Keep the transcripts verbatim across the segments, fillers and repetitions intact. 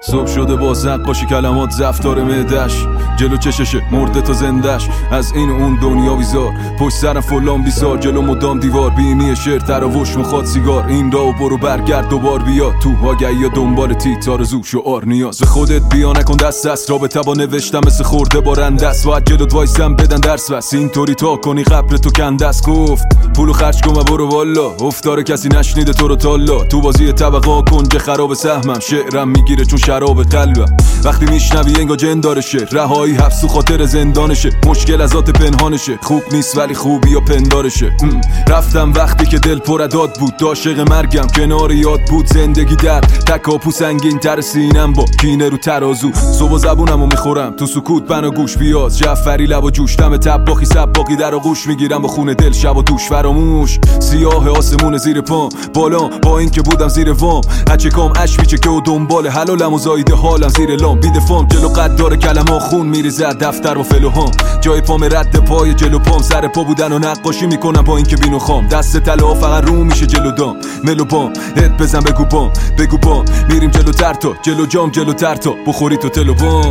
صبح شده با نقاشی کلمات زفتار معدش، جلو چششه مرده تا زندش، از این اون دنیا بیزار، پشت سرم فلان بیزار، جلو مدام دیوار، بینی شعر تراوش مخواد سیگار، این راو برو برگرد دوبار بیا، تو آگهی یا دنبال تیت آرزو شعار نیاز، به خودت بیا نکن دست دست، رابطه با نوشتم مثل خورده با رندست، باید جلوت وایسم بدن درس بس، اینطوری تا کنی قبر تو کندست، گفت پولو خرج کن و برو والا، افتاره کسی نشنیده تو رو تالا، تو بازی طبقا کنج خراب سهمم، شعرم میگیره چون شراب قلبم، وقتی میشنوی انگا جن داره شعر، رهایی حبس و خاطر زندانشه، مشکل از ذات پنهانشه، خوب نیست ولی خوبی یا پندارشه، رفتم وقتی که دل پر داد بود، عاشق مرگم کنار یاد بود، زندگی درد تکاپو سنگین تر سینم با کینه رو ترازو، صبح زبونمو میخورم تو سکوت بنا گوش پیاز، جعفری لب و جوش دم طباخی سباقی در آغوش میگیرم با خون دل شب و دوش فراموش، سیاه آسمون زیر پام بالا با این که بودم زیر وام، هچه کام اش میچه که و دنبال حلالم و زایده حالم زیر لام، بیده فام جلو قد داره کلمه خون میریزه دفتر و فلوهام، جای پام رد پای جلو پام، سر پا بودن و نقاشی میکنم با این که بینو خام، دست طلا فقط رو میشه جلو دام، ملو بام هد بزن بگو بام بگو بام، میریم جلو تر تا جلو جام جلو تر تا بخوری تو تلو بام،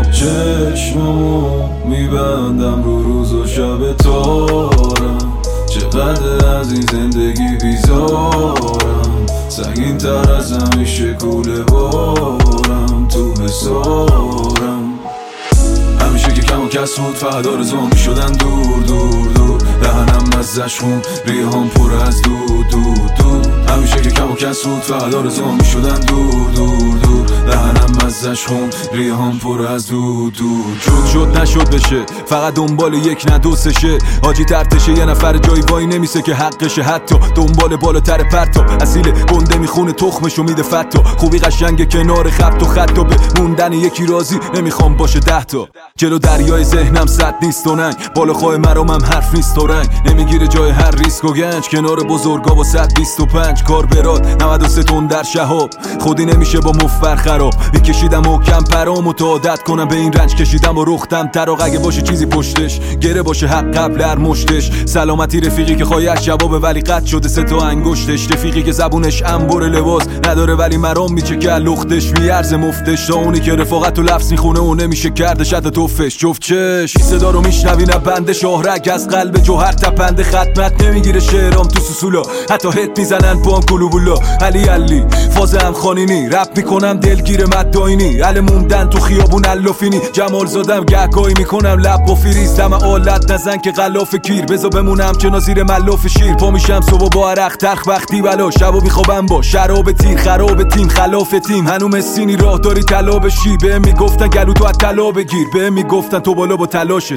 چشمو میبندم رو روز و شب تارم، چقدر از این زندگی بیزارم، سنگین تر از همیشه کوله بارم تو حسارم، همیشه که کم و کس بود فقط آرزوام میشدن دور دور دور، دهنم مزش خون ریهام پر از دود دود دود، همیشه که کم و کس بود فقط آرزوام میشدن دور دور دور، دهنم مزش خون ریهام پر از دود دود، شد شد نشد بشه، فقط دنبال یک نه دو سشه، حاجی ترتشه یه نفر جایی وای نمیسه که حقشه، حتی دنبال بالاتر پرتا، اصیل گنده میخونه تخمشو میده فتا، خوبی قشنگ کنار خط و خط و به موندن یکی راضی نمیخوام باشه ده تا، جلو دریای ذهنم صد نیست و ننگ، بالا خواه مرامم حرف نیست و رنگ، نمیگیره جای هر ریسک و گنج، کنار بزرگا با صد بیست و پنج، کار براد نود و سه تن در شهاب، خودی نمیشه با مفبر خراب، میکشیدم و کم پرام و تا عادت کنم به این رنج، کشیدم و رختم تراغ اگه باشه چیزی پشتش، گره باشه حق قبل هر مشتش، سلامتی رفیقی که خواهیش جوابه ولی قد شده سه تا انگشتش، رفیقی که زبونش انبر لباس نداره ولی مرام میچه که لختش میارزه مفتش، تا اونی که رفاقت و لفظ میخونه و نمیشه کردش حتی توفش، جفت چش صدا رو میشنوی نه بنده شاهرگ از قلب جوهر تپنده، ختمت نمیگیره شعرام تو سوسولا، حتی هت میزنن با هم کلو بولا، علی علی فاز هم خانینی، رپ میکنم دلگیر مداینی، علی موندن تو خیابون علافینی، جمال زادم گهگاهی میکنم لب با فریز، دم آلت نزن که غلاف کیر، بزا بمونم چنا زیر ملاف شیر، پا میشم صبح با عرق ترخ وقتی بلا، شبا میخوابم با شراب تیر، خراب تیم خلاف تیم، هنو مسینی راه داری طلا بشی، بهم میگفتن گلو تو از طلا بگیر، بهم میگفتن تو بالا با تلاشتی،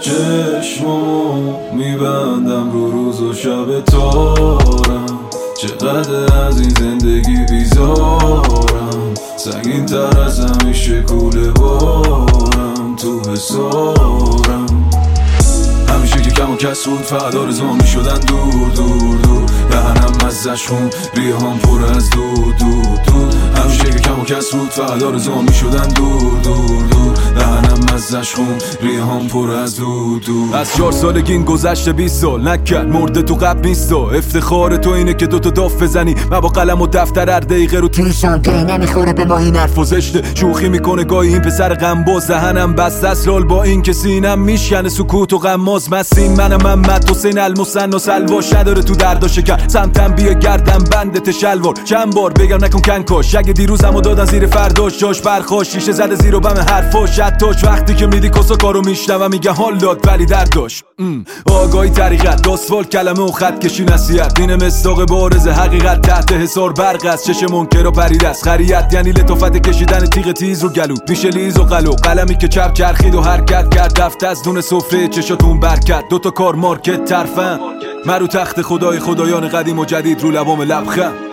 چشمو میبندم رو روز و شب تارم، چقدر از این زندگی بیزارم، سنگین تر از همیشه کوله بارم تو حسارم، همیشه که کم و کس بود فقط آرزوام میشدن دور دور دور، دهنم مزش خون ریهام پر از دود دود دود، همیشه که کم و کس بود فقط آرزوام میشدن دور دور دور، دهنم مزش خون ریهام پر از دود دود، از چهار سالگی این گذشته بیست سال نکرد مرده تو قبل نیستا، افتخار تو اینه که دوتا داف بزنی، من با قلم و دفتر هر دقیقه رو توی سانگه نمیخوره به ما این حرف و زشته، شوخی میکنه گاهی این پسر غمباز، دهنم بست اسرال با این که سینم میشکنه سکوت و غماز، مسین منم محمد حسین المثنی سلواش نداره تو دردا شکر، سمتم بیا گردم بندت شلوار، چند بار بگم نکن کنکاش، اگه دیروزمو دادن زیر فرداش، جاش برخاش شیشه زده زیر و بم حرفاش، حتاش وقتی که میدی کسا کارو میشنوم میگه حال داد ولی درد داشت، آگاهی طریقت داسفال کلمه و خط کشی نصیحت، این مصداق بارز حقیقت تحت حصار برق است، چش منکر و پرید است، خریت یعنی لطافت کشیدن تیغ تیز رو گلو، میشه لیز و قلو، قلمی که چپ چرخید و حرکت کرد، رفت از دون سفره چشاتون برکت، دوتا کار مارکت ترفن، من رو تخت خدای خدایان قدیم و جدید رو لبام لبخند.